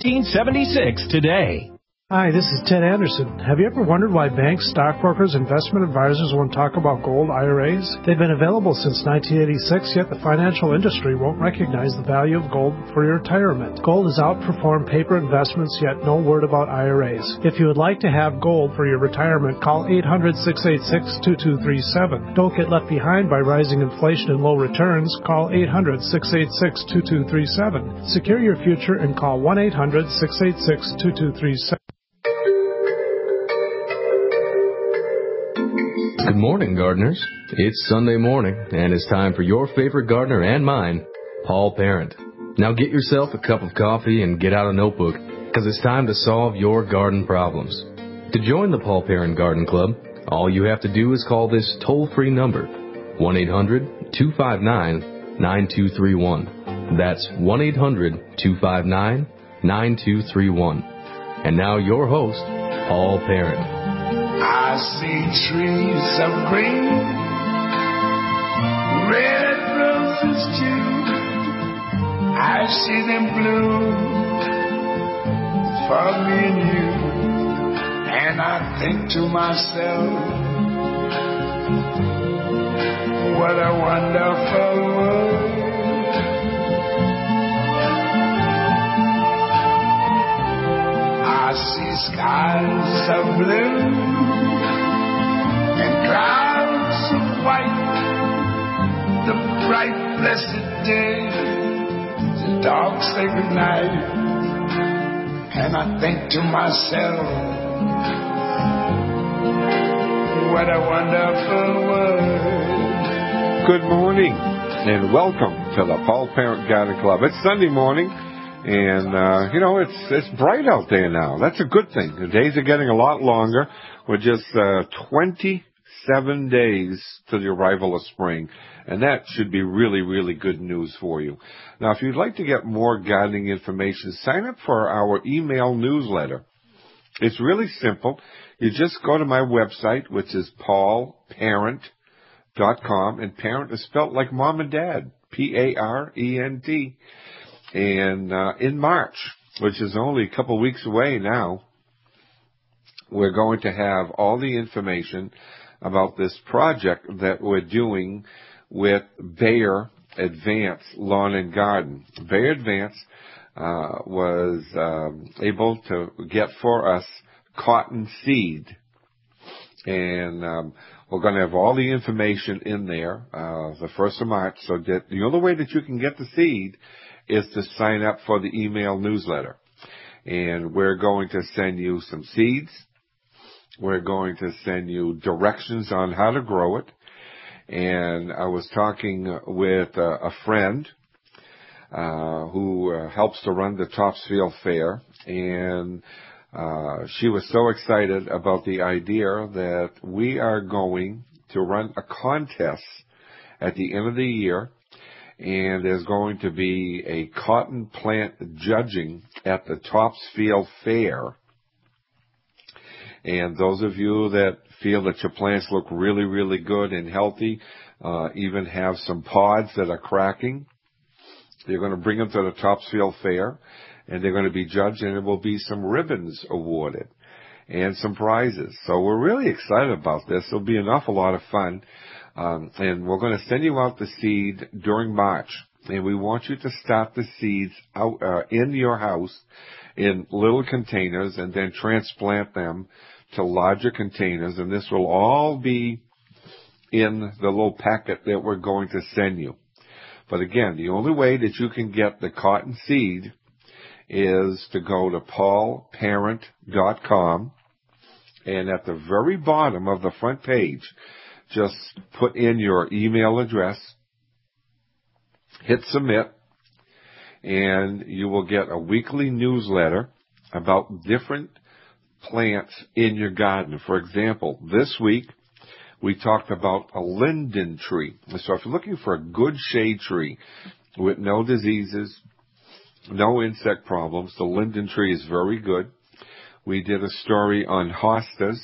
1376 today. Hi, this is Ted Anderson. Have you ever wondered why banks, stockbrokers, investment advisors won't talk about gold IRAs? They've been available since 1986, yet the financial industry won't recognize the value of gold for your retirement. Gold has outperformed paper investments, yet no word about IRAs. If you would like to have gold for your retirement, call 800-686-2237. Don't get left behind by rising inflation and low returns. Call 800-686-2237. Secure your future and call 1-800-686-2237. Good morning, gardeners. It's Sunday morning, and it's time for your favorite gardener and mine, Paul Parent. Now get yourself a cup of coffee and get out a notebook, because it's time to solve your garden problems. To join the Paul Parent Garden Club, all you have to do is call this toll-free number, 1-800-259-9231. That's 1-800-259-9231. And now your host, Paul Parent. I see trees of green, red roses too. I see them bloom for me and you. And I think to myself, what a wonderful world. I see skies of blue and clouds of white, the bright blessed day, the dark sacred night. And I think to myself, what a wonderful world. Good morning and welcome to the Paul Parent Garden Club. It's Sunday morning. And, it's bright out there now. That's a good thing. The days are getting a lot longer. We're just 27 days to the arrival of spring. And that should be really, really good news for you. Now, if you'd like to get more gardening information, sign up for our email newsletter. It's really simple. You just go to my website, which is paulparent.com. And parent is spelled like mom and dad, Parent. And in March, which is only a couple weeks away now, we're going to have all the information about this project that we're doing with Bayer Advance Lawn and Garden. Bayer Advance was able to get for us cotton seed. And we're going to have all the information in there the 1st of March. So that the only way that you can get the seed is to sign up for the email newsletter. And we're going to send you some seeds. We're going to send you directions on how to grow it. And I was talking with a friend who helps to run the Topsfield Fair. And she was so excited about the idea that we are going to run a contest at the end of the year. And there's going to be a cotton plant judging at the Topsfield Fair. And those of you that feel that your plants look really, really good and healthy, even have some pods that are cracking, you're going to bring them to the Topsfield Fair, and they're going to be judged, and there will be some ribbons awarded and some prizes. So we're really excited about this. It'll be an awful lot of fun. And we're going to send you out the seed during March. And we want you to start the seeds out in your house in little containers and then transplant them to larger containers. And this will all be in the little packet that we're going to send you. But again, the only way that you can get the cotton seed is to go to paulparent.com. And at the very bottom of the front page, just put in your email address, hit submit, and you will get a weekly newsletter about different plants in your garden. For example, this week we talked about a linden tree. So if you're looking for a good shade tree with no diseases, no insect problems, the linden tree is very good. We did a story on hostas,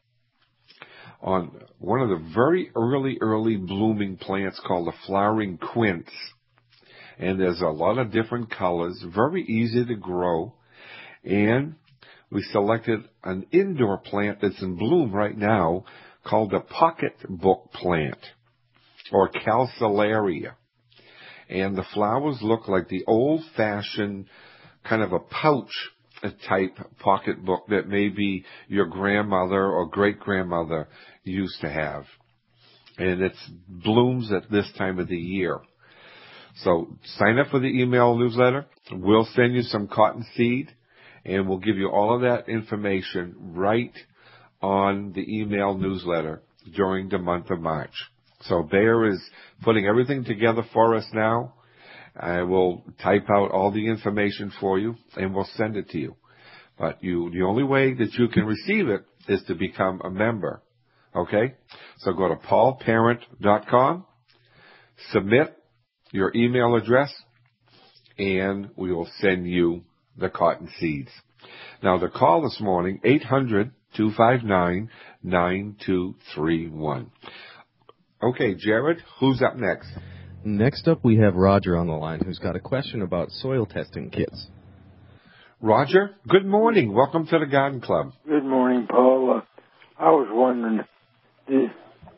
on one of the very early blooming plants called the flowering quince. And there's a lot of different colors, very easy to grow. And we selected an indoor plant that's in bloom right now called the pocketbook plant, or calceolaria. And the flowers look like the old-fashioned kind of a pouch type pocketbook that maybe your grandmother or great-grandmother used to have. And it blooms at this time of the year. So sign up for the email newsletter. We'll send you some cotton seed, and we'll give you all of that information right on the email newsletter during the month of March. So Bayer is putting everything together for us now. I will type out all the information for you, and we'll send it to you. But the only way that you can receive it is to become a member. Okay? So go to paulparent.com, submit your email address, and we will send you the cotton seeds. Now, the call this morning, 800-259-9231. Okay, Jared, who's up next? Next up, we have Roger on the line, who's got a question about soil testing kits. Roger, good morning. Welcome to the Garden Club. Good morning, Paul. I was wondering, do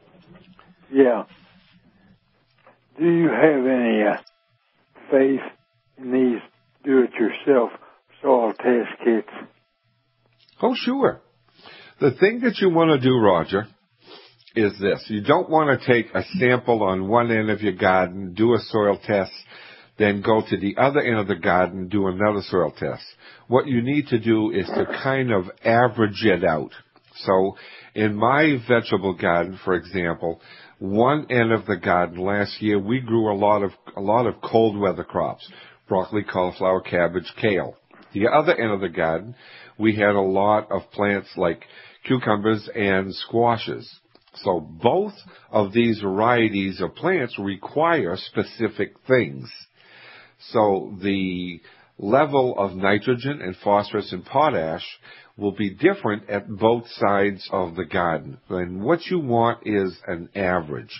you have any faith in these do-it-yourself soil test kits? Oh, sure. The thing that you want to do, Roger, is this. You don't want to take a sample on one end of your garden, do a soil test, then go to the other end of the garden, do another soil test. What you need to do is to kind of average it out. So in my vegetable garden, for example, one end of the garden last year, we grew a lot of cold weather crops: broccoli, cauliflower, cabbage, kale. The other end of the garden, we had a lot of plants like cucumbers and squashes. So both of these varieties of plants require specific things. So the level of nitrogen and phosphorus and potash will be different at both sides of the garden. And what you want is an average.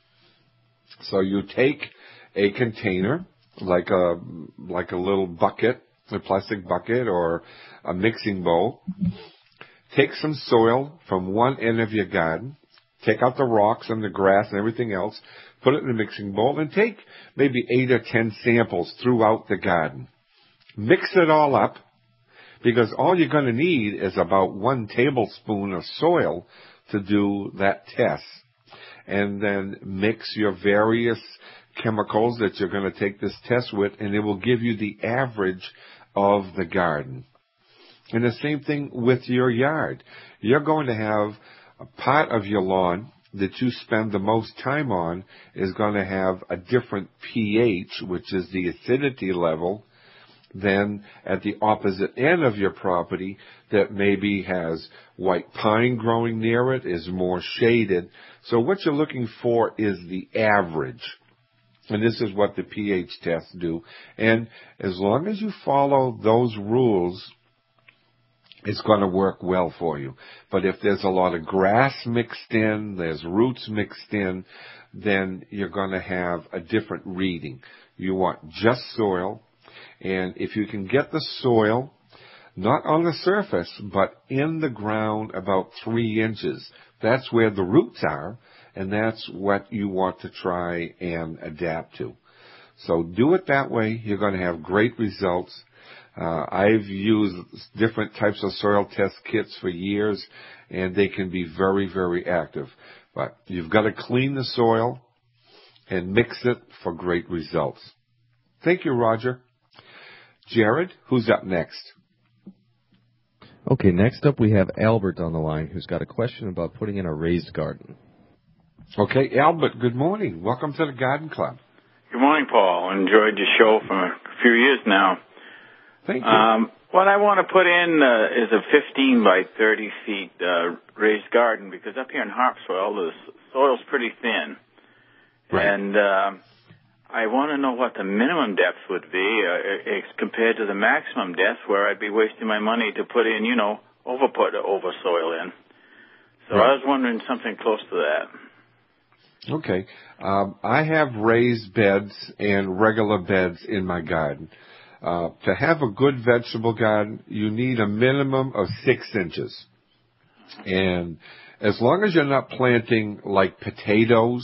So you take a container, like a little bucket, a plastic bucket or a mixing bowl. Take some soil from one end of your garden. Take out the rocks and the grass and everything else. Put it in a mixing bowl and take maybe 8 or 10 samples throughout the garden. Mix it all up, because all you're going to need is about 1 tablespoon of soil to do that test. And then mix your various chemicals that you're going to take this test with, and it will give you the average of the garden. And the same thing with your yard. You're going to have a part of your lawn that you spend the most time on is going to have a different pH, which is the acidity level, than at the opposite end of your property that maybe has white pine growing near it, is more shaded. So what you're looking for is the average. And this is what the pH tests do. And as long as you follow those rules, it's going to work well for you. But if there's a lot of grass mixed in, there's roots mixed in, then you're going to have a different reading. You want just soil. And if you can get the soil, not on the surface, but in the ground about 3 inches, that's where the roots are, and that's what you want to try and adapt to. So do it that way. You're going to have great results. I've used different types of soil test kits for years, and they can be very, very active. But you've got to clean the soil and mix it for great results. Thank you, Roger. Jared, who's up next? Okay, next up we have Albert on the line, who's got a question about putting in a raised garden. Okay, Albert, good morning. Welcome to the Garden Club. Good morning, Paul. Enjoyed your show for a few years now. Thank you. What I want to put in is a 15 by 30 feet raised garden, because up here in Harpswell, the soil's pretty thin. Right. And I want to know what the minimum depth would be compared to the maximum depth, where I'd be wasting my money to put in, over soil in. So right. I was wondering something close to that. Okay. I have raised beds and regular beds in my garden. To have a good vegetable garden, you need a minimum of 6 inches. And as long as you're not planting like potatoes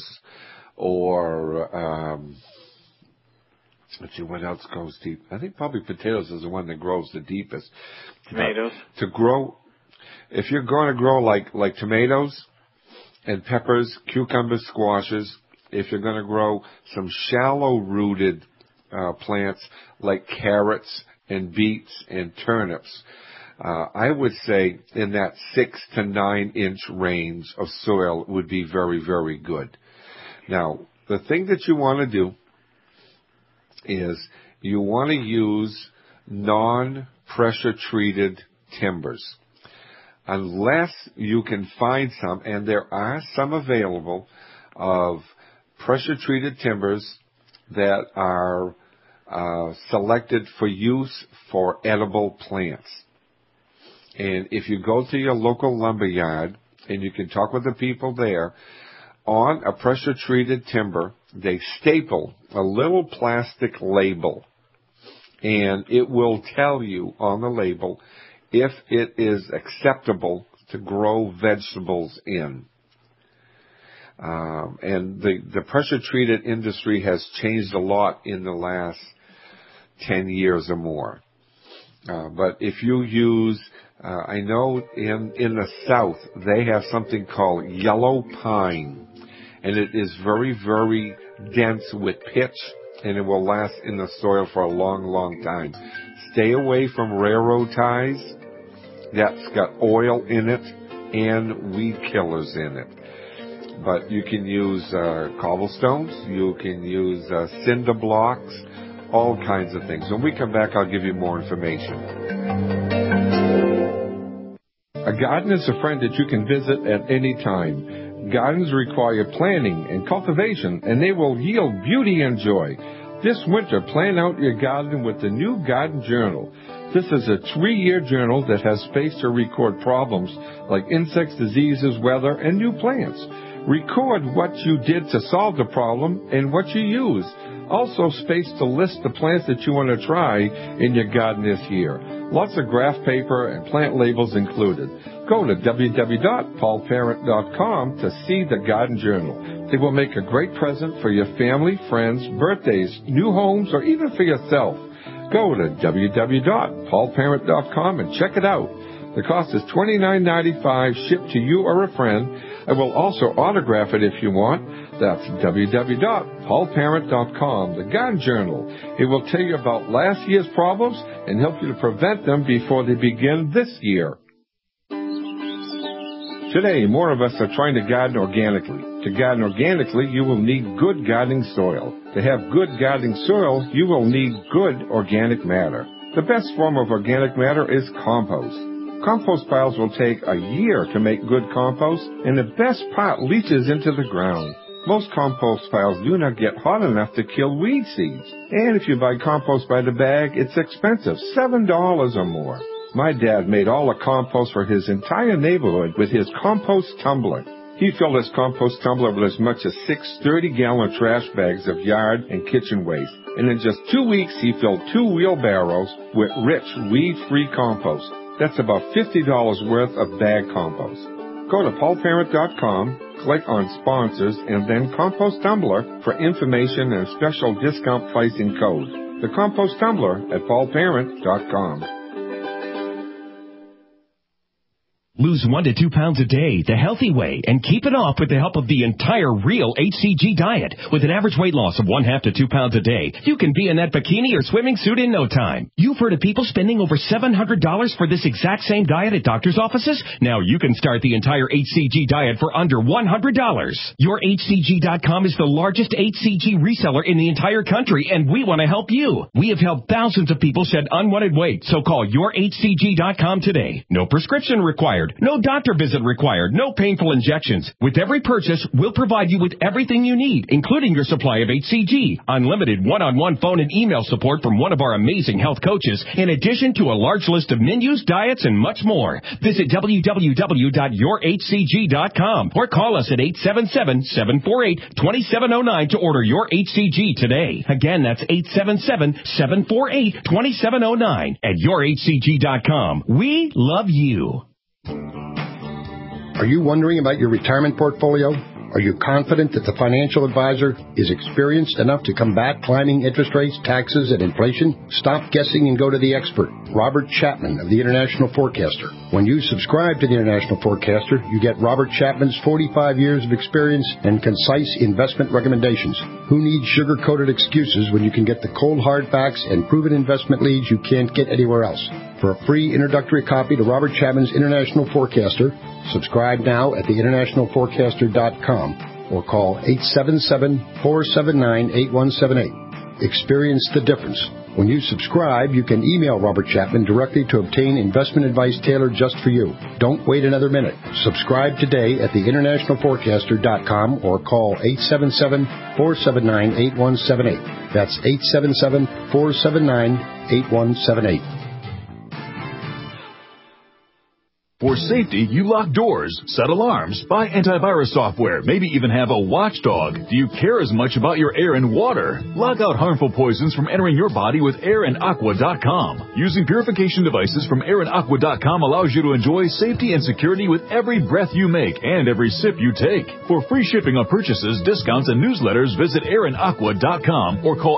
or, let's see, what else goes deep? I think probably potatoes is the one that grows the deepest. Tomatoes. To grow, if you're going to grow like tomatoes and peppers, cucumbers, squashes, if you're going to grow some shallow-rooted plants like carrots and beets and turnips, I would say in that 6 to 9 inch range of soil would be very, very good. Now, the thing that you want to do is you want to use non-pressure treated timbers. Unless you can find some, and there are some available, of pressure treated timbers that are selected for use for edible plants. And if you go to your local lumber yard and you can talk with the people there, on a pressure treated timber, they staple a little plastic label, and it will tell you on the label if it is acceptable to grow vegetables in. And the pressure treated industry has changed a lot in the last 10 years or more. But if you use, I know in the South, they have something called yellow pine, and it is very, very dense with pitch, and it will last in the soil for a long, long time. Stay away from railroad ties. That's got oil in it and weed killers in it. But you can use cobblestones, you can use cinder blocks, all kinds of things. When we come back, I'll give you more information. A garden is a friend that you can visit at any time. Gardens require planning and cultivation, and they will yield beauty and joy. This winter, plan out your garden with the new Garden Journal. This is a 3-year journal that has space to record problems like insects, diseases, weather, and new plants. Record what you did to solve the problem and what you used. Also space to list the plants that you want to try in your garden this year. Lots of graph paper and plant labels included. Go to www.paulparent.com to see the Garden Journal. It will make a great present for your family, friends, birthdays, new homes, or even for yourself. Go to www.paulparent.com and check it out. The cost is $29.95 shipped to you or a friend. I will also autograph it if you want. That's www.paulparent.com, the Garden Journal. It will tell you about last year's problems and help you to prevent them before they begin this year. Today, more of us are trying to garden organically. To garden organically, you will need good gardening soil. To have good gardening soil, you will need good organic matter. The best form of organic matter is compost. Compost piles will take a year to make good compost, and the best part leaches into the ground. Most compost piles do not get hot enough to kill weed seeds. And if you buy compost by the bag, it's expensive, $7 or more. My dad made all the compost for his entire neighborhood with his compost tumbler. He filled his compost tumbler with as much as 6 30-gallon trash bags of yard and kitchen waste. And in just 2 weeks, he filled 2 wheelbarrows with rich, weed-free compost. That's about $50 worth of bag compost. Go to paulparent.com, click on Sponsors, and then Compost Tumbler for information and special discount pricing code. The Compost Tumbler at paulparent.com. Lose 1 to 2 pounds a day the healthy way and keep it off with the help of the entire Real HCG diet. With an average weight loss of 1/2 to 2 pounds a day, you can be in that bikini or swimming suit in no time. You've heard of people spending over $700 for this exact same diet at doctor's offices? Now you can start the entire HCG diet for under $100. YourHCG.com is the largest HCG reseller in the entire country, and we want to help you. We have helped thousands of people shed unwanted weight, so call YourHCG.com today. No prescription required. required, no doctor visit required, no painful injections. With every purchase, we'll provide you with everything you need, including your supply of HCG, unlimited one-on-one phone and email support from one of our amazing health coaches, in addition to a large list of menus, diets, and much more. Visit www.yourhcg.com or call us at 877-748-2709 to order your HCG today. Again, that's 877-748-2709 at yourhcg.com. We love you. Are you wondering about your retirement portfolio? Are you confident that the financial advisor is experienced enough to combat climbing interest rates, taxes, and inflation? Stop guessing and go to the expert, Robert Chapman of the International Forecaster. When you subscribe to the International Forecaster, you get Robert Chapman's 45 years of experience and concise investment recommendations. Who needs sugar-coated excuses when you can get the cold hard facts and proven investment leads you can't get anywhere else? For a free introductory copy to Robert Chapman's International Forecaster, subscribe now at theInternationalForecaster.com or call 877-479-8178. Experience the difference. When you subscribe, you can email Robert Chapman directly to obtain investment advice tailored just for you. Don't wait another minute. Subscribe today at theInternationalForecaster.com or call 877-479-8178. That's 877-479-8178. For safety, you lock doors, set alarms, buy antivirus software, maybe even have a watchdog. Do you care as much about your air and water? Lock out harmful poisons from entering your body with airandaqua.com. Using purification devices from airandaqua.com allows you to enjoy safety and security with every breath you make and every sip you take. For free shipping on purchases, discounts, and newsletters, visit airandaqua.com or call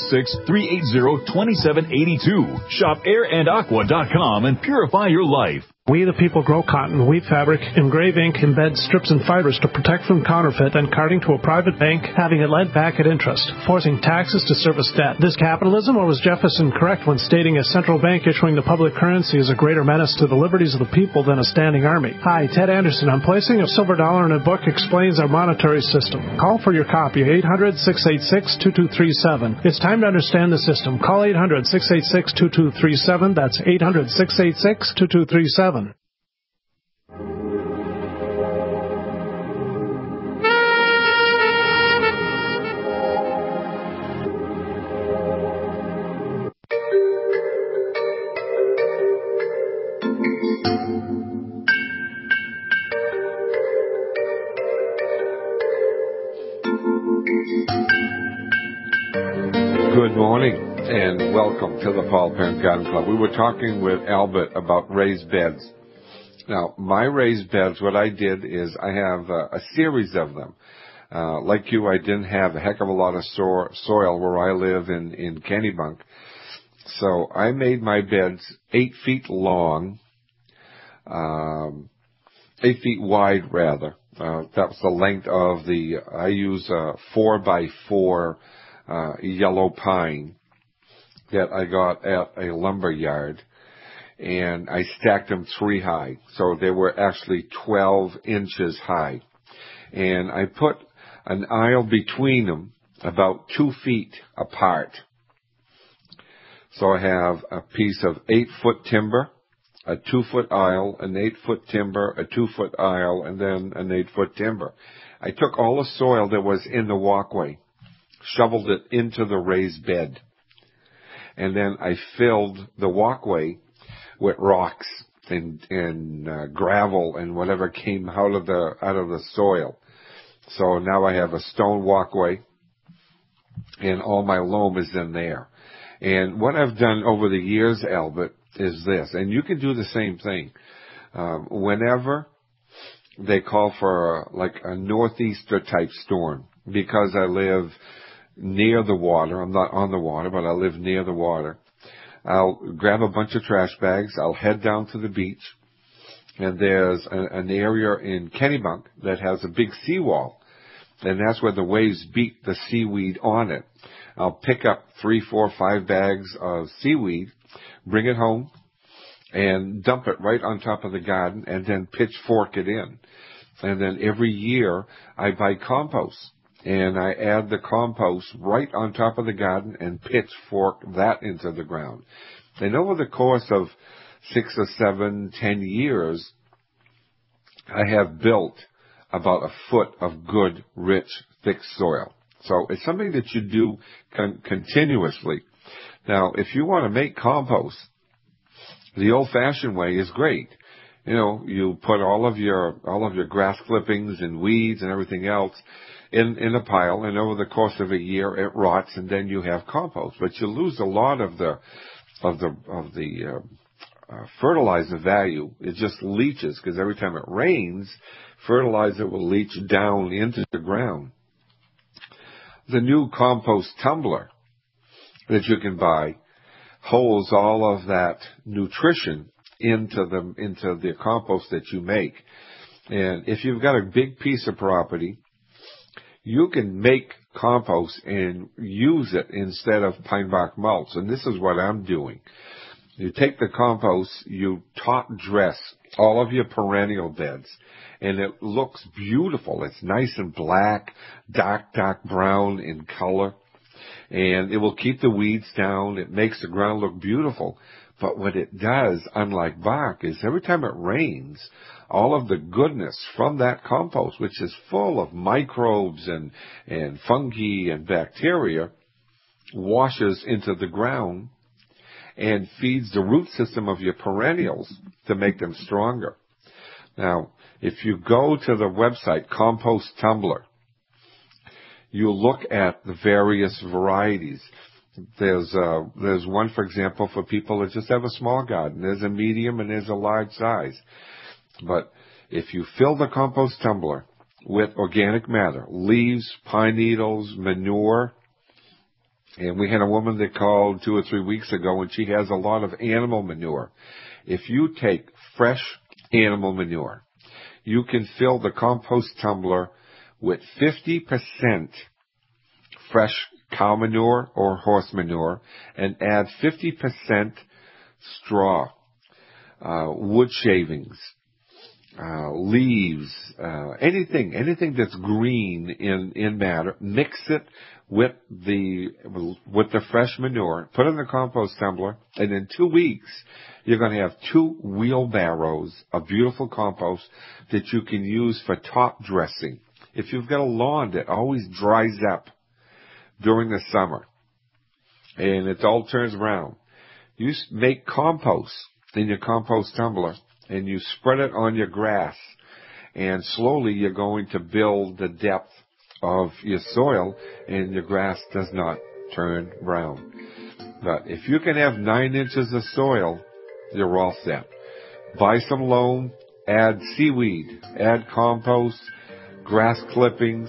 866-380-2782. Shop airandaqua.com and purify your life. We the people grow cotton, weave fabric, engrave ink, embed strips and fibers to protect from counterfeit and carting to a private bank, having it lent back at interest, forcing taxes to service debt. This capitalism, or was Jefferson correct when stating a central bank issuing the public currency is a greater menace to the liberties of the people than a standing army? Hi, Ted Anderson. I'm placing a silver dollar in a book explains our monetary system. Call for your copy, 800-686-2237. It's time to understand the system. Call 800-686-2237. That's 800-686-2237. Good morning and welcome to the Paul Parent Garden Club. We were talking with Albert about raised beds. Now, my raised beds, what I did is I have a series of them. Like you, I didn't have a heck of a lot of soil where I live in Kennebunk. So I made my beds 8 feet long, 8 feet wide rather. That was the length of I use a 4x4 yellow pine that I got at a lumber yard, and I stacked them 3 high. So they were actually 12 inches high. And I put an aisle between them about 2 feet apart. So I have a piece of 8-foot timber, a 2-foot aisle, an 8-foot timber, a 2-foot aisle, and then an 8-foot timber. I took all the soil that was in the walkway, shoveled it into the raised bed, and then I filled the walkway with rocks and gravel and whatever came out of the soil. So now I have a stone walkway, and all my loam is in there. And what I've done over the years, Albert, is this, and you can do the same thing. Whenever they call for like a northeaster type storm, because I live near the water, I'm not on the water, but I live near the water, I'll grab a bunch of trash bags, I'll head down to the beach, and there's an area in Kennebunk that has a big seawall, and that's where the waves beat the seaweed on it. I'll pick up 3, 4, 5 bags of seaweed, bring it home, and dump it right on top of the garden, and then pitchfork it in. And then every year I buy compost, and I add the compost right on top of the garden and pitchfork that into the ground. And over the course of 6 or 7, 10 years, I have built about a foot of good, rich, thick soil. So it's something that you do continuously. Now, if you want to make compost, the old-fashioned way is great. You know, you put all of your grass clippings and weeds and everything else in a pile, and over the course of a year it rots, and then you have compost. But you lose a lot of the fertilizer value. It just leaches, because every time it rains, fertilizer will leach down into the ground. The new compost tumbler that you can buy holds all of that nutrition into the compost that you make. And if you've got a big piece of property, you can make compost and use it instead of pine bark mulch. And this is what I'm doing. You take the compost, you top dress all of your perennial beds, and it looks beautiful. It's nice and black, dark brown in color, and it will keep the weeds down. It makes the ground look beautiful. But what it does, unlike bark, is every time it rains, all of the goodness from that compost, which is full of microbes and fungi and bacteria, washes into the ground and feeds the root system of your perennials to make them stronger. Now, if you go to the website Compost Tumbler, you look at the various varieties. There's one, for example, for people that just have a small garden. There's a medium and there's a large size. But if you fill the compost tumbler with organic matter, leaves, pine needles, manure, and we had a woman that called 2 or 3 weeks ago, and she has a lot of animal manure. If you take fresh animal manure, you can fill the compost tumbler with 50% fresh cow manure or horse manure, and add 50% straw, wood shavings, leaves, anything that's green in matter. Mix it with the fresh manure, put it in the compost tumbler, and in 2 weeks you're going to have 2 wheelbarrows of beautiful compost that you can use for top dressing. If you've got a lawn that always dries up during the summer and it all turns brown, you make compost in your compost tumbler and you spread it on your grass, and slowly you're going to build the depth of your soil, and your grass does not turn brown. But if you can have 9 inches of soil, you're all set. Buy some loam, add seaweed, add compost, grass clippings,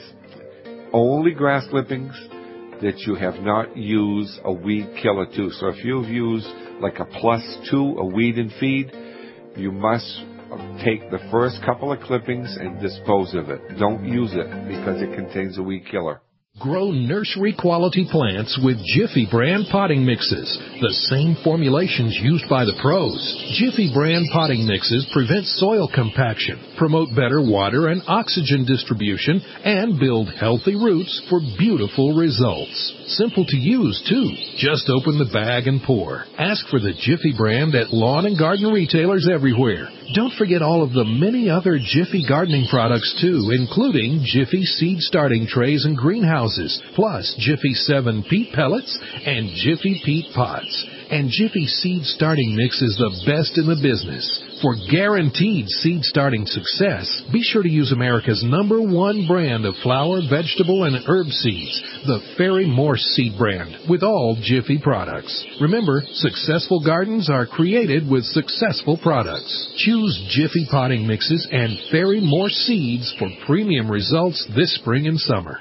only grass clippings that you have not used a weed killer to. So if you've used like a +2, a weed and feed, you must take the first couple of clippings and dispose of it. Don't use it because it contains a weed killer. Grow nursery quality plants with Jiffy brand potting mixes, the same formulations used by the pros. Jiffy brand potting mixes prevent soil compaction, promote better water and oxygen distribution, and build healthy roots for beautiful results. Simple to use, too. Just open the bag and pour. Ask for the Jiffy brand at lawn and garden retailers everywhere. Don't forget all of the many other Jiffy gardening products, too, including Jiffy seed starting trays and greenhouses, plus Jiffy 7 peat pellets and Jiffy peat pots. And Jiffy seed starting mix is the best in the business. For guaranteed seed starting success, be sure to use America's #1 brand of flower, vegetable, and herb seeds, the Fairy Morse seed brand, with all Jiffy products. Remember, successful gardens are created with successful products. Choose Jiffy potting mixes and Fairy Morse seeds for premium results this spring and summer.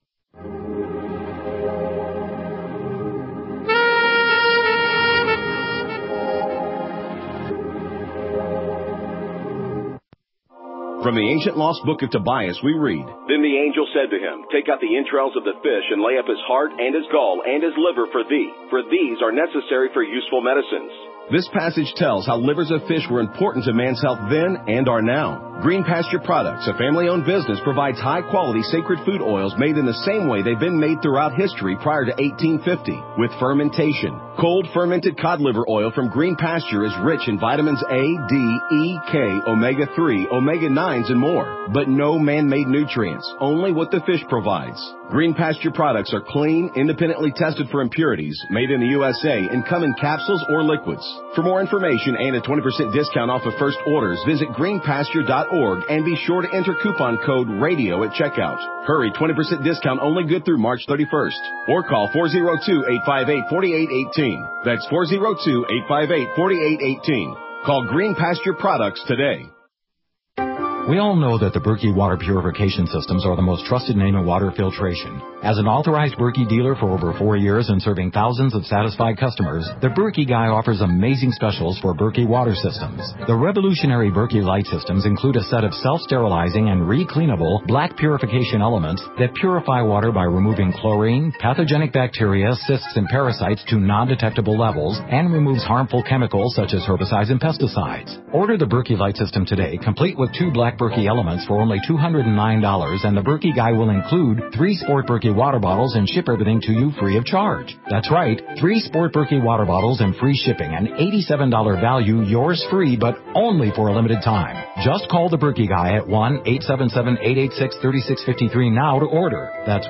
From the ancient lost book of Tobias, we read, "Then the angel said to him, Take out the entrails of the fish and lay up his heart and his gall and his liver for thee, for these are necessary for useful medicines." This passage tells how livers of fish were important to man's health then and are now. Green Pasture Products, a family-owned business, provides high-quality sacred food oils made in the same way they've been made throughout history prior to 1850, with fermentation, Cold fermented cod liver oil from Green Pasture is rich in vitamins A, D, E, K, omega-3, omega-9s, and more. But no man-made nutrients, only what the fish provides. Green Pasture products are clean, independently tested for impurities, made in the USA, and come in capsules or liquids. For more information and a 20% discount off of first orders, visit greenpasture.org and be sure to enter coupon code RADIO at checkout. Hurry, 20% discount only good through March 31st. Or call 402-858-4818. That's 402-858-4818. Call Green Pasture Products today. We all know that the Berkey water purification systems are the most trusted name in water filtration. As an authorized Berkey dealer for over 4 years and serving thousands of satisfied customers, the Berkey Guy offers amazing specials for Berkey water systems. The revolutionary Berkey Light systems include a set of self-sterilizing and re-cleanable black purification elements that purify water by removing chlorine, pathogenic bacteria, cysts, and parasites to non-detectable levels and removes harmful chemicals such as herbicides and pesticides. Order the Berkey Light system today, complete with 2 black Berkey elements for only $209, and the Berkey Guy will include 3 Sport Berkey water bottles and ship everything to you free of charge. That's right, 3 Sport Berkey water bottles and free shipping, an $87 value, yours free, but only for a limited time. Just call the Berkey Guy at 1-877-886-3653 now to order. That's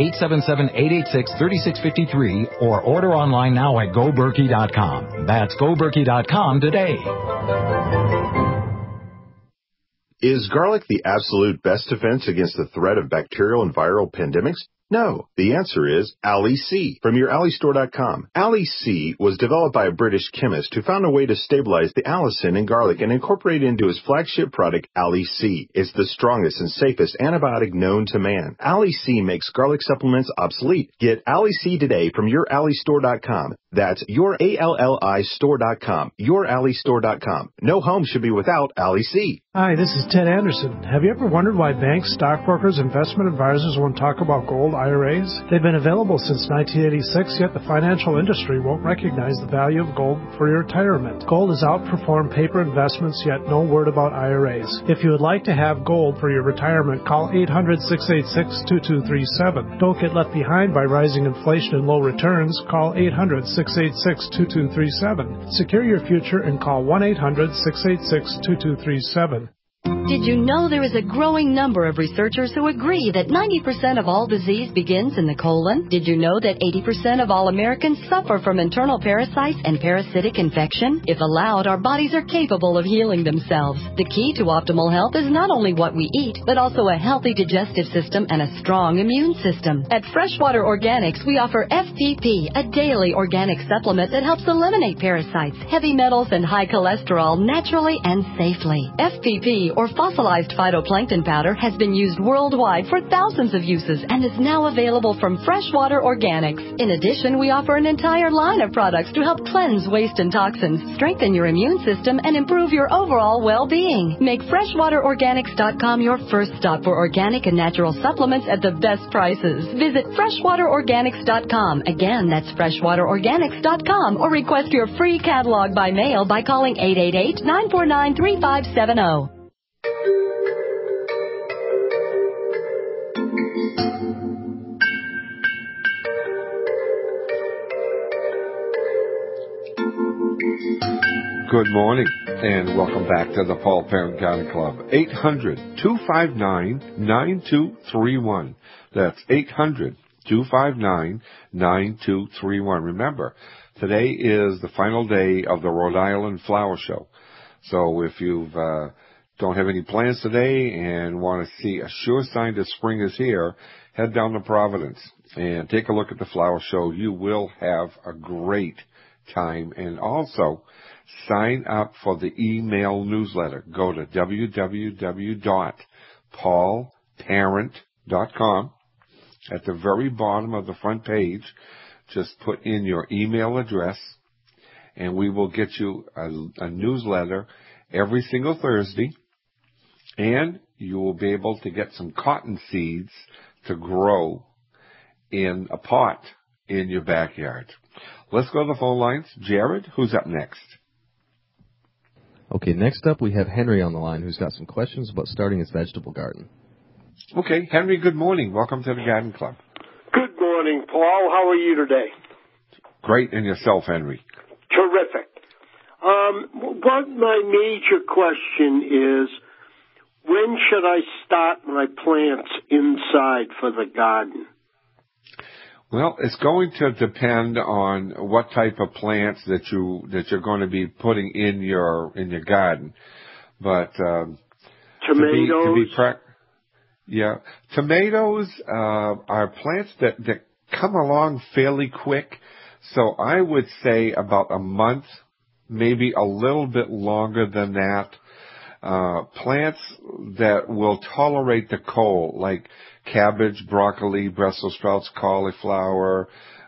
1-877-886-3653, or order online now at GoBerkey.com. That's GoBerkey.com today. Is garlic the absolute best defense against the threat of bacterial and viral pandemics? No. The answer is Ali C from YourAliStore.com. Ali C was developed by a British chemist who found a way to stabilize the allicin in garlic and incorporate it into his flagship product, Ali C. It's the strongest and safest antibiotic known to man. Ali C makes garlic supplements obsolete. Get Ali C today from YourAliStore.com. That's YourAliStore.com. YourAliStore.com. No home should be without Ali C. Hi, this is Ted Anderson. Have you ever wondered why banks, stockbrokers, investment advisors won't talk about gold IRAs? They've been available since 1986, yet the financial industry won't recognize the value of gold for your retirement. Gold has outperformed paper investments, yet no word about IRAs. If you would like to have gold for your retirement, call 800-686-2237. Don't get left behind by rising inflation and low returns. Call 800-686-2237. Secure your future and call 1-800-686-2237. Did you know there is a growing number of researchers who agree that 90% of all disease begins in the colon? Did you know that 80% of all Americans suffer from internal parasites and parasitic infection? If allowed, our bodies are capable of healing themselves. The key to optimal health is not only what we eat, but also a healthy digestive system and a strong immune system. At Freshwater Organics, we offer FPP, a daily organic supplement that helps eliminate parasites, heavy metals, and high cholesterol naturally and safely. FPP, or fossilized phytoplankton powder, has been used worldwide for thousands of uses and is now available from Freshwater Organics. In addition, we offer an entire line of products to help cleanse waste and toxins, strengthen your immune system, and improve your overall well-being. Make FreshwaterOrganics.com your first stop for organic and natural supplements at the best prices. Visit FreshwaterOrganics.com. Again, that's FreshwaterOrganics.com, or request your free catalog by mail by calling 888-949-3570. Good morning, and welcome back to the Paul Parent Garden Club. 800-259-9231. That's 800-259-9231. Remember, today is the final day of the Rhode Island Flower Show. So if you don't have any plans today and want to see a sure sign that spring is here, head down to Providence and take a look at the flower show. You will have a great time. And also, sign up for the email newsletter. Go to www.paulparent.com. At the very bottom of the front page, just put in your email address, and we will get you a newsletter every single Thursday, and you will be able to get some cotton seeds to grow in a pot in your backyard. Let's go to the phone lines. Jared, who's up next? Okay, next up we have Henry on the line, who's got some questions about starting his vegetable garden. Okay, Henry, good morning. Welcome to the Garden Club. Good morning, Paul. How are you today? Great. And yourself, Henry? Terrific. What my major question is, when should I start my plants inside for the garden? Well, it's going to depend on what type of plants that you're going to be putting in your garden. But tomatoes. Yeah, tomatoes are plants that come along fairly quick. So I would say about a month, maybe a little bit longer than that. Plants that will tolerate the cold, like cabbage, broccoli, Brussels sprouts, cauliflower,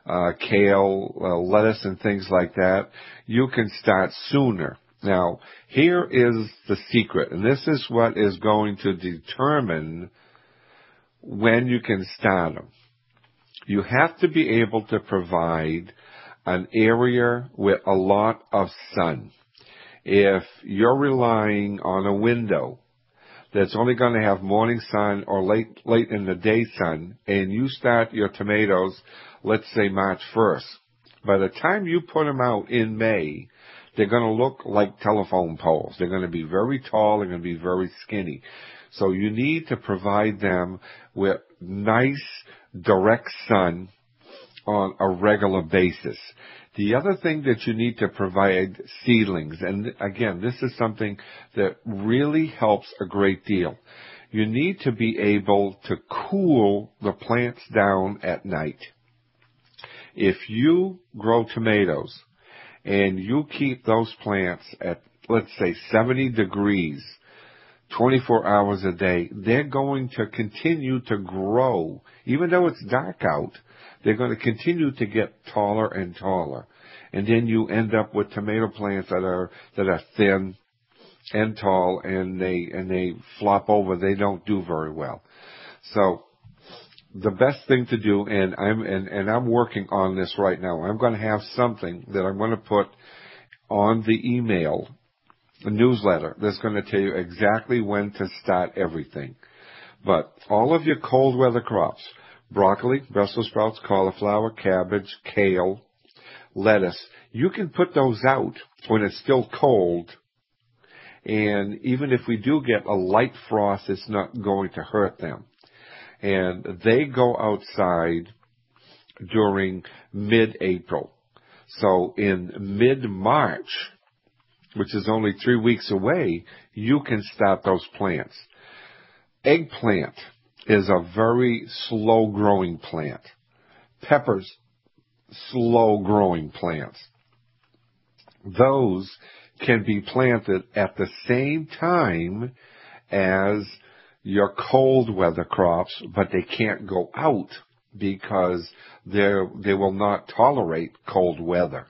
kale, lettuce, and things like that, you can start sooner. Now, here is the secret, and this is what is going to determine when you can start them. You have to be able to provide an area with a lot of sun. If you're relying on a window that's only going to have morning sun or late in the day sun, and you start your tomatoes, let's say March 1st, by the time you put them out in May, they're going to look like telephone poles. They're going to be very tall. They're going to be very skinny. So you need to provide them with nice, direct sun on a regular basis. The other thing that you need to provide seedlings, and again, this is something that really helps a great deal. You need to be able to cool the plants down at night. If you grow tomatoes and you keep those plants at, let's say, 70 degrees, 24 hours a day, they're going to continue to grow. Even though it's dark out, they're going to continue to get taller and taller. And then you end up with tomato plants that are thin and tall, and they flop over. They don't do very well. So the best thing to do, and I'm working on this right now. I'm going to have something that I'm going to put on the email, a newsletter, that's going to tell you exactly when to start everything. But all of your cold weather crops, broccoli, Brussels sprouts, cauliflower, cabbage, kale, lettuce, you can put those out when it's still cold. And even if we do get a light frost, it's not going to hurt them. And they go outside during mid-April. So in mid-March, which is only 3 weeks away, you can start those plants. Eggplant is a very slow-growing plant. Peppers, slow-growing plants. Those can be planted at the same time as your cold weather crops, but they can't go out because they will not tolerate cold weather.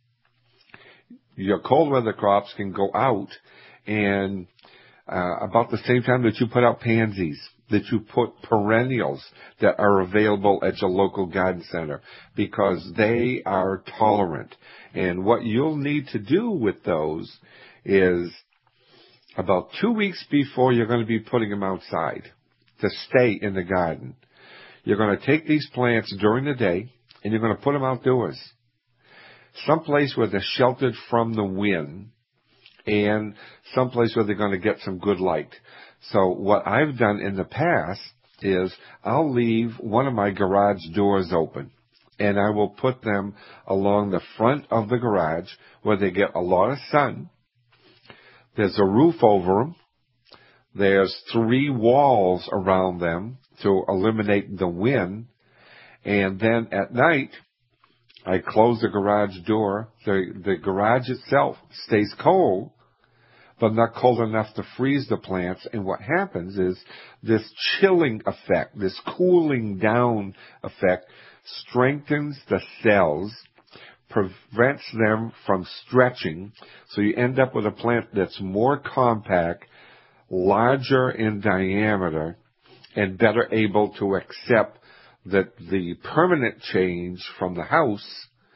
Your cold weather crops can go out, and about the same time that you put out pansies, that you put perennials that are available at your local garden center, because they are tolerant. And what you'll need to do with those is about 2 weeks before you're going to be putting them outside to stay in the garden, you're going to take these plants during the day and you're going to put them outdoors, someplace where they're sheltered from the wind and someplace where they're going to get some good light. So what I've done in the past is I'll leave one of my garage doors open, and I will put them along the front of the garage where they get a lot of sun. There's a roof over them. There's 3 walls around them to eliminate the wind. And then at night, I close the garage door. The garage itself stays cold, but not cold enough to freeze the plants. And what happens is this chilling effect, this cooling down effect, strengthens the cells, prevents them from stretching, so you end up with a plant that's more compact, larger in diameter, and better able to accept the permanent change from the house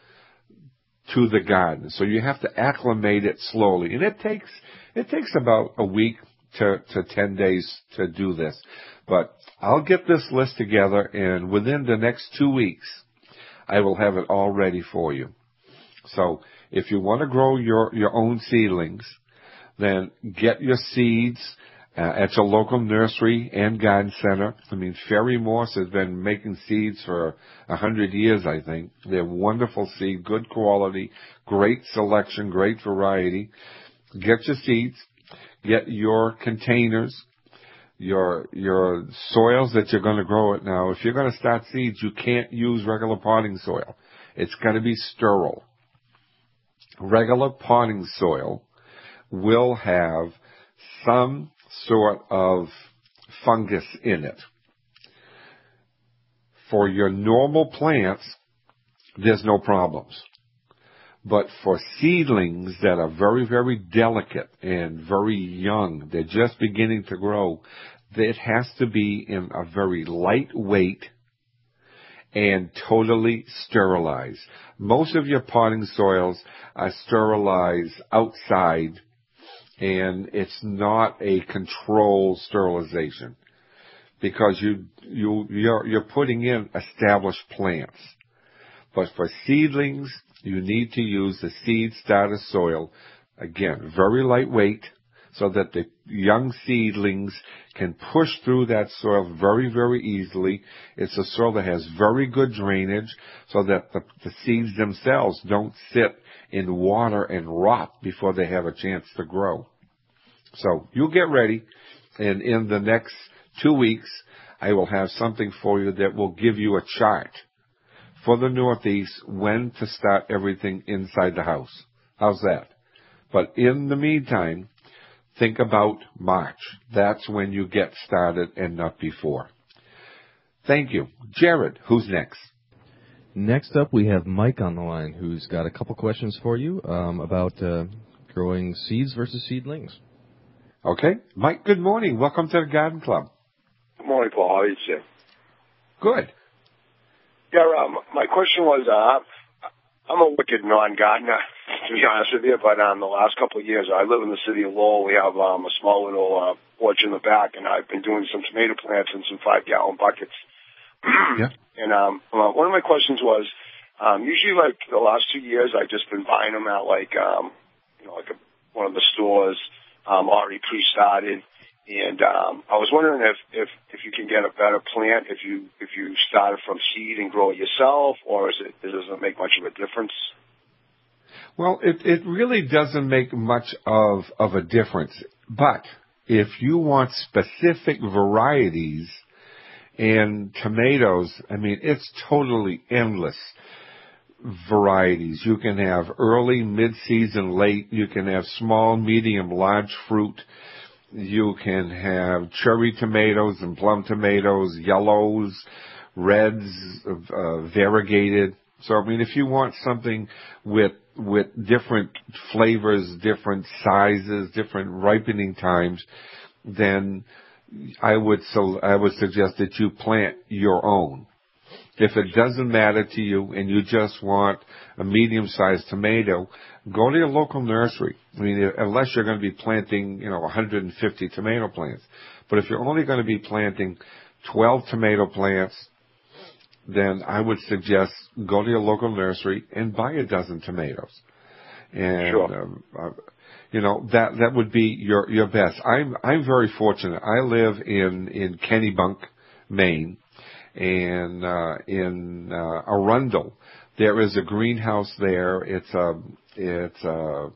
to the garden. So you have to acclimate it slowly, and it takes about a week to 10 days to do this. But I'll get this list together, and within the next 2 weeks, I will have it all ready for you. So if you want to grow your own seedlings, then get your seeds at your local nursery and garden center. I mean, Ferry Morse has been making seeds for 100 years, I think. They're wonderful seed, good quality, great selection, great variety. Get your seeds, get your containers, your soils that you're going to grow it. Now, if you're going to start seeds, you can't use regular potting soil. It's going to be sterile. Regular potting soil will have some sort of fungus in it. For your normal plants, there's no problems. But for seedlings that are very, very delicate and very young, they're just beginning to grow, it has to be in a very lightweight and totally sterilized. Most of your potting soils are sterilized outside, and it's not a controlled sterilization because you're putting in established plants. But for seedlings, you need to use the seed starter soil, again, very lightweight, so that the young seedlings can push through that soil very, very easily. It's a soil that has very good drainage so that the seeds themselves don't sit in water and rot before they have a chance to grow. So you get ready, and in the next 2 weeks, I will have something for you that will give you a chart for the Northeast when to start everything inside the house. How's that? But in the meantime, think about March. That's when you get started and not before. Thank you. Jared, who's next? Next up, we have Mike on the line, who's got a couple questions for you about growing seeds versus seedlings. Okay. Mike, good morning. Welcome to the Garden Club. Good morning, Paul. How are you, sir? Good. Yeah, my question was, I'm a wicked non-gardener, to be honest with you, but the last couple of years, I live in the city of Lowell. We have a small little porch in the back, and I've been doing some tomato plants in some 5-gallon buckets. Yeah. And one of my questions was, usually like the last 2 years, I've just been buying them at one of the stores, already pre-started. And I was wondering if you can get a better plant if you start it from seed and grow it yourself, or does it make much of a difference? Well, it really doesn't make much of a difference. But if you want specific varieties and tomatoes, I mean, it's totally endless varieties. You can have early, mid-season, late. You can have small, medium, large fruit. You can have cherry tomatoes and plum tomatoes, yellows, reds, variegated. So, I mean, if you want something with different flavors, different sizes, different ripening times, then I would suggest that you plant your own. If it doesn't matter to you and you just want a medium-sized tomato, go to your local nursery. I mean, unless you're going to be planting, 150 tomato plants. But if you're only going to be planting 12 tomato plants, then I would suggest go to your local nursery and buy a dozen tomatoes. And, sure. That would be your best. I'm very fortunate. I live in Kennebunk, Maine. And in Arundel, there is a greenhouse there. It's an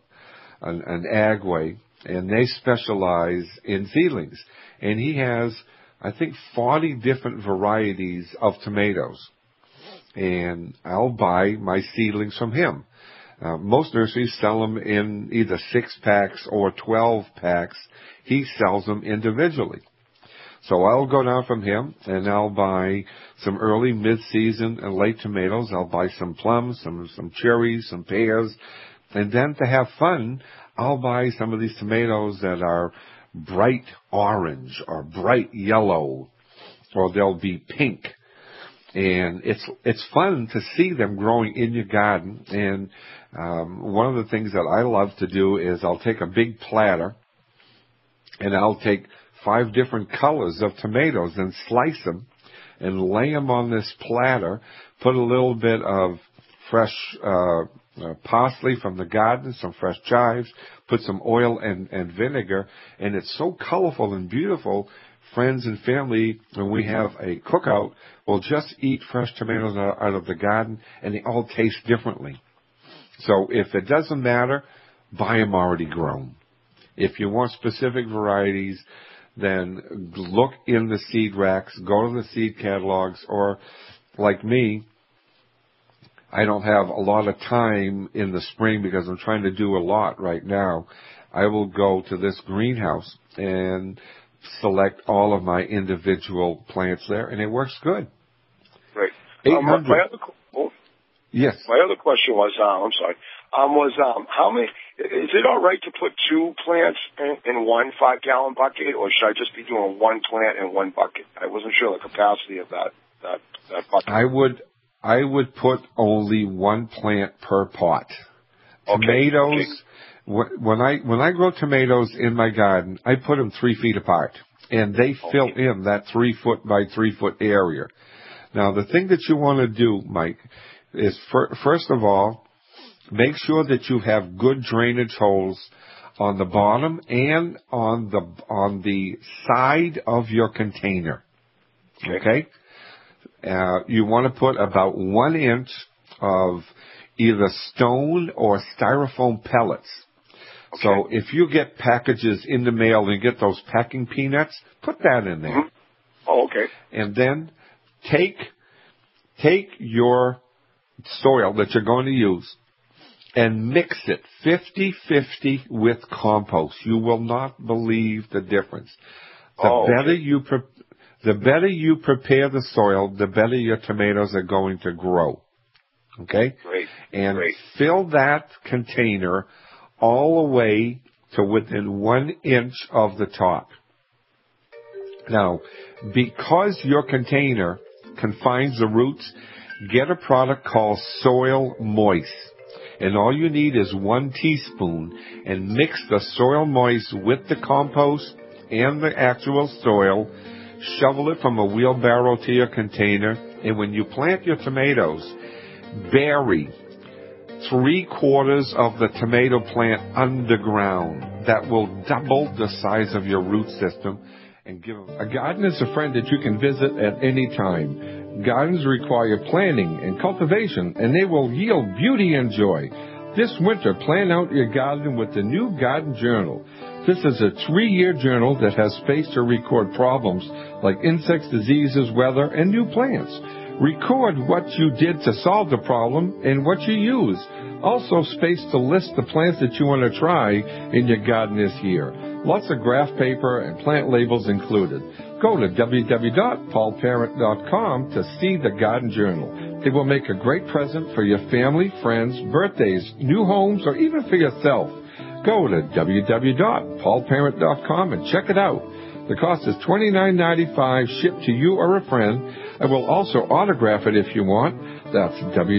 agway, and they specialize in seedlings. And he has, I think, 40 different varieties of tomatoes. And I'll buy my seedlings from him. Most nurseries sell them in either 6-packs or 12-packs. He sells them individually. So I'll go down from him, and I'll buy some early, mid-season, and late tomatoes. I'll buy some plums, some cherries, some pears. And then to have fun, I'll buy some of these tomatoes that are bright orange or bright yellow, or they'll be pink. And it's fun to see them growing in your garden. And one of the things that I love to do is I'll take a big platter, and I'll take 5 different colors of tomatoes and slice them and lay them on this platter, put a little bit of fresh parsley from the garden, some fresh chives, put some oil and vinegar, and it's so colorful and beautiful. Friends and family, when we have a cookout, will just eat fresh tomatoes out of the garden, and they all taste differently. So if it doesn't matter, buy them already grown. If you want specific varieties, then look in the seed racks, go to the seed catalogs, or like me, I don't have a lot of time in the spring because I'm trying to do a lot right now. I will go to this greenhouse and select all of my individual plants there, and it works good. Right. Yes. My other question was, how many? Is it all right to put 2 plants in one 5-gallon bucket, or should I just be doing 1 plant in 1 bucket? I wasn't sure the capacity of that bucket. I would put only 1 plant per pot. Tomatoes. Okay. When I grow tomatoes in my garden, I put them 3 feet apart, and they fill in that 3 foot by 3 foot area. Now, the thing that you want to do, Mike, is first of all, make sure that you have good drainage holes on the bottom and on the side of your container. Okay? You want to put about 1 inch of either stone or styrofoam pellets. Okay. So if you get packages in the mail and get those packing peanuts, put that in there. Mm-hmm. Oh, okay. And then take your soil that you're going to use and mix it 50-50 with compost. You will not believe the difference. The better you prepare the soil, the better your tomatoes are going to grow. Okay? Great. And fill that container all the way to within 1 inch of the top. Now, because your container confines the roots, get a product called Soil Moist. And all you need is 1 teaspoon, and mix the Soil Moist with the compost and the actual soil. Shovel it from a wheelbarrow to your container, and when you plant your tomatoes, bury 3/4 of the tomato plant underground. That will double the size of your root system and give them. A garden is a friend that you can visit at any time. Gardens require planning and cultivation, and they will yield beauty and joy. This winter, plan out your garden with the new Garden Journal. This is a 3-year journal that has space to record problems like insects, diseases, weather, and new plants. Record what you did to solve the problem and what you used. Also space to list the plants that you want to try in your garden this year. Lots of graph paper and plant labels included. Go to www.paulparent.com to see the Garden Journal. It will make a great present for your family, friends, birthdays, new homes, or even for yourself. Go to www.paulparent.com and check it out. The cost is $29.95 shipped to you or a friend. I will also autograph it if you want. That's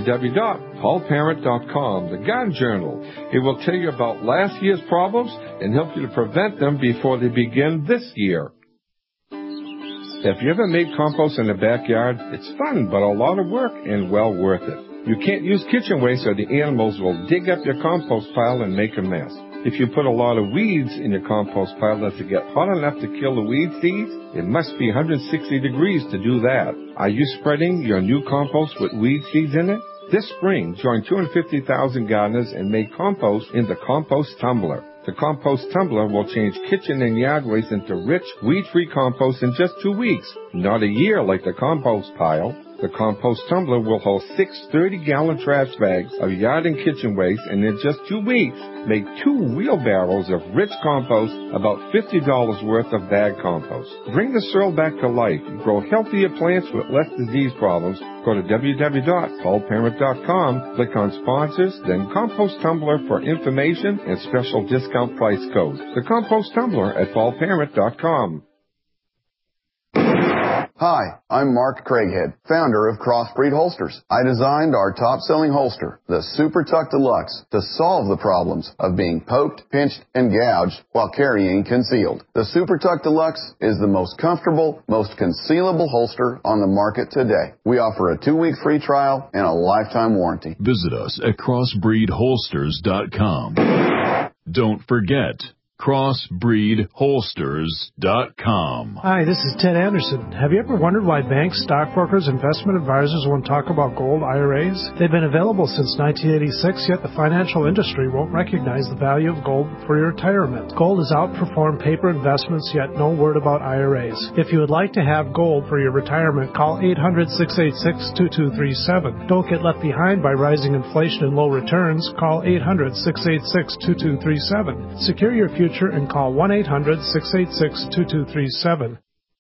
www.paulparent.com, the Garden Journal. It will tell you about last year's problems and help you to prevent them before they begin this year. If you ever made compost in the backyard, it's fun, but a lot of work and well worth it. You can't use kitchen waste or the animals will dig up your compost pile and make a mess. If you put a lot of weeds in your compost pile, does it get hot enough to kill the weed seeds? It must be 160 degrees to do that. Are you spreading your new compost with weed seeds in it? This spring, join 250,000 gardeners and make compost in the Compost Tumbler. The Compost Tumbler will change kitchen and yard waste into rich, weed-free compost in just 2 weeks. Not a year like the compost pile. The Compost Tumbler will hold 6 30-gallon trash bags of yard and kitchen waste, and in just 2 weeks, make 2 wheelbarrows of rich compost, about $50 worth of bag compost. Bring the soil back to life. Grow healthier plants with less disease problems. Go to www.paulparent.com, click on Sponsors, then Compost Tumbler for information and special discount price code. The Compost Tumbler at paulparent.com. Hi, I'm Mark Craighead, founder of Crossbreed Holsters. I designed our top-selling holster, the Super Tuck Deluxe, to solve the problems of being poked, pinched, and gouged while carrying concealed. The Super Tuck Deluxe is the most comfortable, most concealable holster on the market today. We offer a 2-week free trial and a lifetime warranty. Visit us at crossbreedholsters.com. Don't forget, crossbreedholsters.com. Hi, this is Ted Anderson. Have you ever wondered why banks, stockbrokers, investment advisors won't talk about gold IRAs? They've been available since 1986, yet the financial industry won't recognize the value of gold for your retirement. Gold has outperformed paper investments, yet no word about IRAs. If you would like to have gold for your retirement, call 800-686-2237. Don't get left behind by rising inflation and low returns. Call 800-686-2237. Secure your future and call 1-800-686-2237.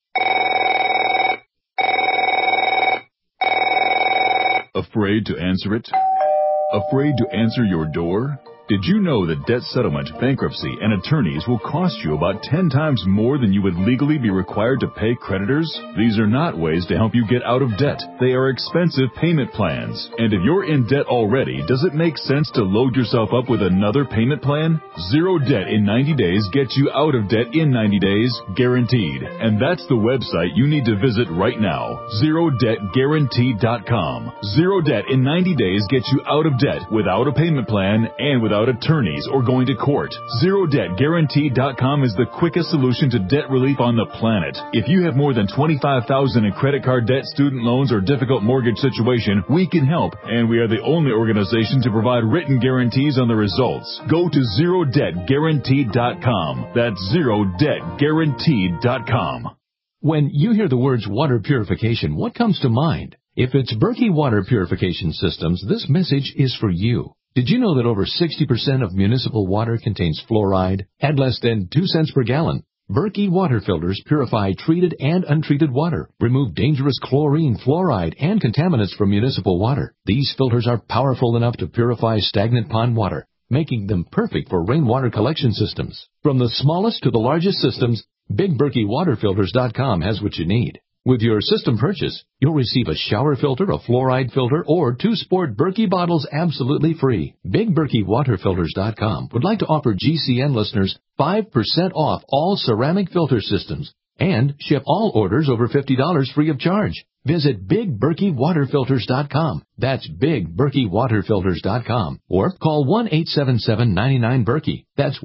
Afraid to answer it? Afraid to answer your door? Did you know that debt settlement, bankruptcy, and attorneys will cost you about 10 times more than you would legally be required to pay creditors? These are not ways to help you get out of debt. They are expensive payment plans. And if you're in debt already, does it make sense to load yourself up with another payment plan? Zero Debt in 90 Days gets you out of debt in 90 days, guaranteed. And that's the website you need to visit right now, ZeroDebtGuaranteed.com. Zero Debt in 90 Days gets you out of debt without a payment plan and without attorneys or going to court. ZeroDebtGuaranteed.com is the quickest solution to debt relief on the planet. If you have more than $25,000 in credit card debt, student loans, or difficult mortgage situation, we can help, and we are the only organization to provide written guarantees on the results. Go to ZeroDebtGuaranteed.com. That's ZeroDebtGuaranteed.com. When you hear the words water purification, what comes to mind? If it's Berkey Water Purification Systems, this message is for you. Did you know that over 60% of municipal water contains fluoride at less than 2 cents per gallon? Berkey water filters purify treated and untreated water, remove dangerous chlorine, fluoride, and contaminants from municipal water. These filters are powerful enough to purify stagnant pond water, making them perfect for rainwater collection systems. From the smallest to the largest systems, BigBerkeyWaterFilters.com has what you need. With your system purchase, you'll receive a shower filter, a fluoride filter, or 2 sport Berkey bottles absolutely free. BigBerkeyWaterFilters.com would like to offer GCN listeners 5% off all ceramic filter systems and ship all orders over $50 free of charge. Visit BigBerkeyWaterFilters.com. That's BigBerkeyWaterFilters.com. Or call 1-877-99-BERKEY. That's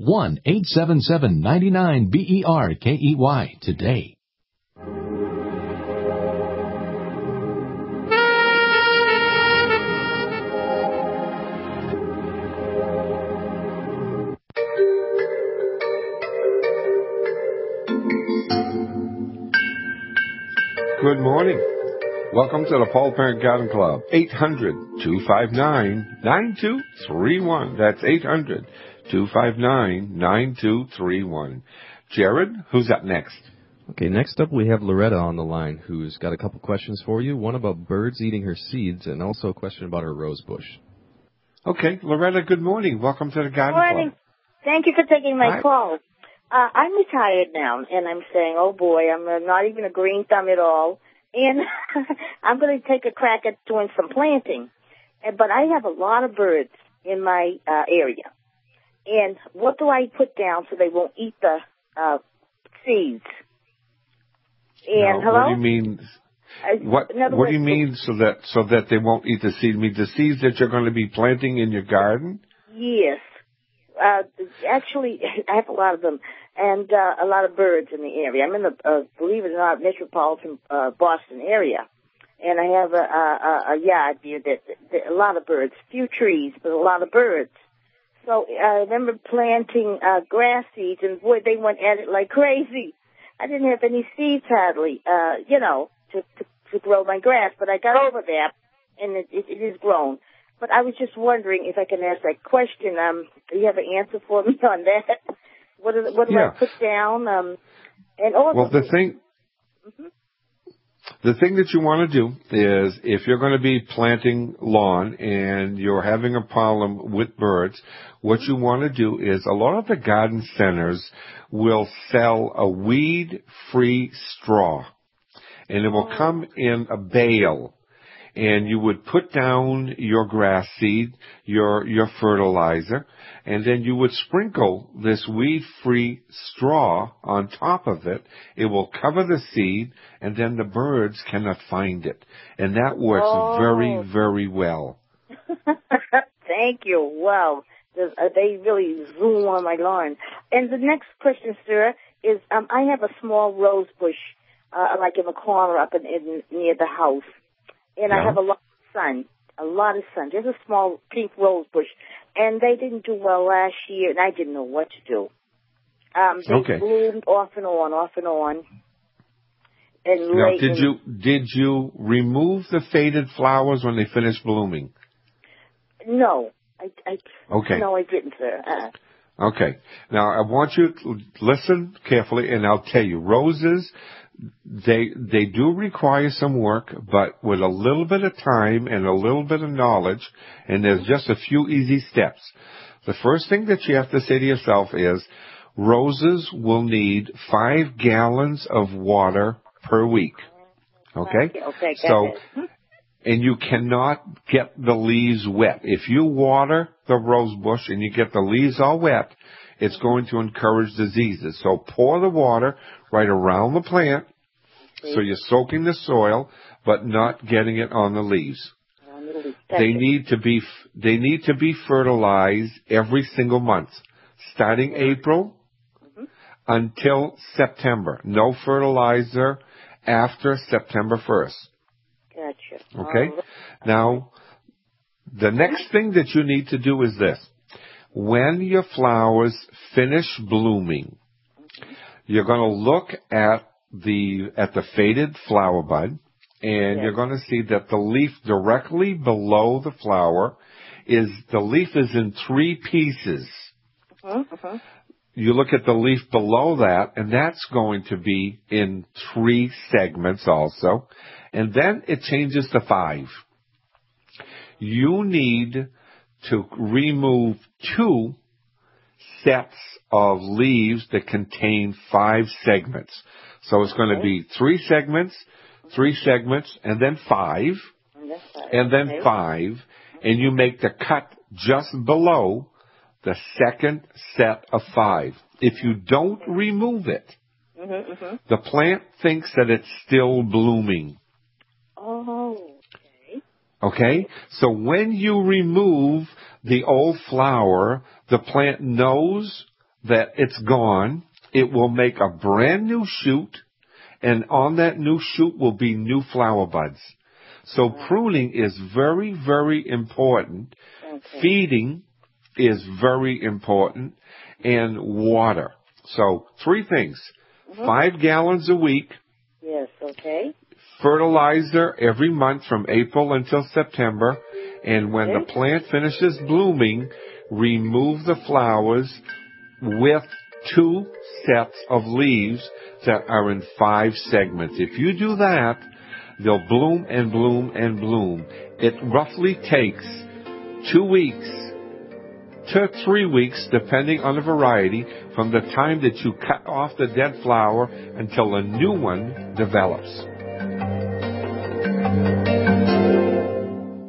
1-877-99-BERKEY today. Good morning. Welcome to the Paul Parent Garden Club. 800-259-9231. That's 800-259-9231. Jared, who's up next? Okay, next up we have Loretta on the line, who's got a couple questions for you. One about birds eating her seeds, and also a question about her rose bush. Okay, Loretta, good morning. Welcome to the Garden Club. Thank you for taking my call. I'm retired now, and I'm saying, oh boy, I'm not even a green thumb at all, and I'm going to take a crack at doing some planting. But I have a lot of birds in my area. And what do I put down so they won't eat the seeds? And hello? What do you mean? What do you mean so that they won't eat the seed? You mean the seeds that you're going to be planting in your garden? Yes. Actually, I have a lot of them, and a lot of birds in the area. I'm in the, believe it or not, metropolitan Boston area, and I have a yard here that a lot of birds, few trees, but a lot of birds. So I remember planting grass seeds, and boy, they went at it like crazy. I didn't have any seeds hardly, to grow my grass, but I got over that, and it is grown. But I was just wondering if I can ask that question. Do you have an answer for me on that? What do I put down? And also, well, the thing that you want to do is, if you're going to be planting lawn and you're having a problem with birds, what you want to do is, a lot of the garden centers will sell a weed-free straw. and it will come in a bale. And you would put down your grass seed, your fertilizer, and then you would sprinkle this weed-free straw on top of it. It will cover the seed, and then the birds cannot find it. And that works very, very well. Thank you. Wow. They really zoom on my lawn. And the next question, sir, is I have a small rose bush, like in the corner up in near the house. And I have a lot of sun, just a small pink rose bush. And they didn't do well last year, and I didn't know what to do. They bloomed off and on. And now, did you remove the faded flowers when they finished blooming? No. No, I didn't, sir. Okay. Now, I want you to listen carefully, and I'll tell you, roses, they do require some work, but with a little bit of time and a little bit of knowledge, and there's just a few easy steps. The first thing that you have to say to yourself is, roses will need 5 gallons of water per week. Okay? Okay, so, and you cannot get the leaves wet. If you water the rose bush and you get the leaves all wet, it's going to encourage diseases. So pour the water right around the plant, so you're soaking the soil, but not getting it on the leaves. They need to be fertilized every single month, starting April until September. No fertilizer after September 1st. Gotcha. Okay? Now, the next thing that you need to do is this. When your flowers finish blooming, you're going to look at the faded flower bud, and you're going to see that the leaf directly below the flower is in 3 pieces. You look at the leaf below that, and that's going to be in 3 segments also. And then it changes to 5. You need to remove 2 sets of leaves that contain 5 segments. So it's going to be 3 segments, and then 5, and then 5, and you make the cut just below the second set of 5. If you don't remove it, the plant thinks that it's still blooming. Okay? So when you remove the old flower, the plant knows that it's gone. It will make a brand new shoot, and on that new shoot will be new flower buds. So pruning is very, very important. Feeding is very important, and water. So 3 things. 5 gallons a week. Yes, okay. Fertilizer every month from April until September. And when the plant finishes blooming, remove the flowers with 2 sets of leaves that are in 5 segments. If you do that, they'll bloom and bloom and bloom. It roughly takes 2 weeks to 3 weeks, depending on the variety, from the time that you cut off the dead flower until a new one develops.